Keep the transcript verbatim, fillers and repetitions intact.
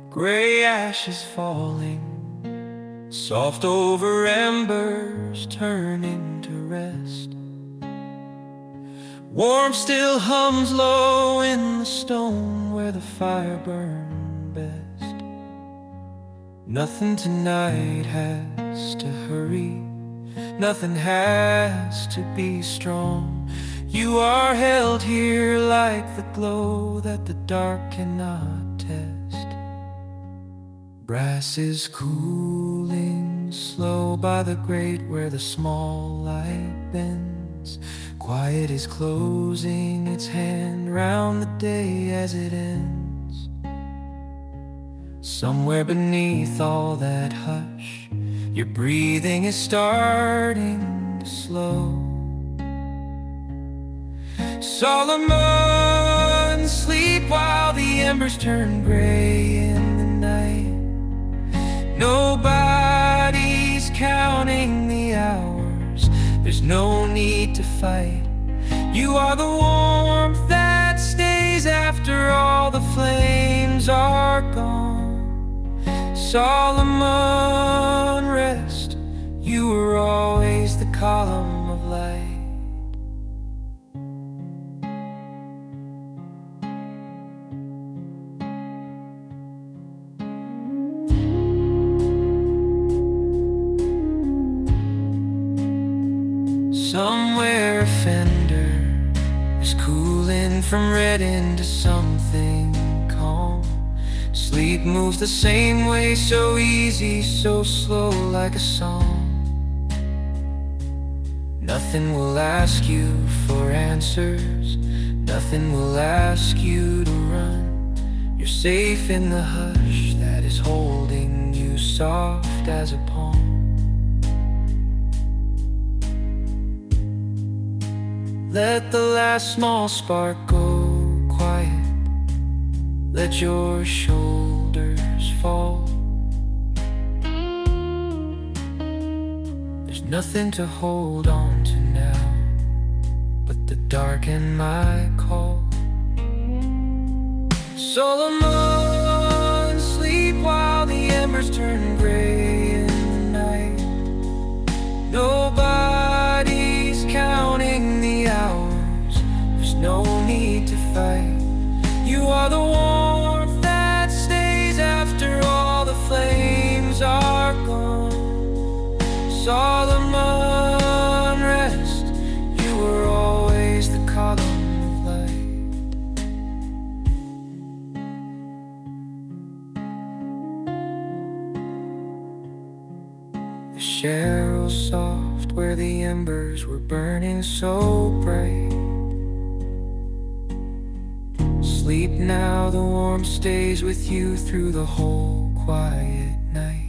Gray ashes falling, soft over embers turning to rest. Warmth still hums low in the stone where the fire burned best. Nothing tonight has to hurry, nothing has to be strong. You are held here like the glow that the dark cannot test. Brass is cooling slow by the grate where the small light bends. Quiet is closing its hand round the day as it ends. Somewhere beneath all that hush, your breathing is starting to slow. Solomon, sleep while the embers turn gray in the night. Nobody's counting the hours, there's no need to fight. You are the warmth that stays after all the flames are gone. Solomon, rest, you were always the column of light. Somewhere a fender is cooling from red into something calm. Sleep moves the same way, so easy, so slow, like a song. Nothing will ask you for answers, nothing will ask you to run. You're safe in the hush that is holding you soft as a palm. Let the last small spark go quiet, let your shoulders fall. There's nothing to hold on to now but the dark and my call. Solomon, sleep while the embers turn gray in the night. Nobody's counting the hours, there's no need to fight. You are the warmth that stays after all the flames are gone. Solomon, rest, you were always the column of light. The Cheryl soft where the embers were burning so bright. Sleep now, the warmth stays with you through the whole quiet night.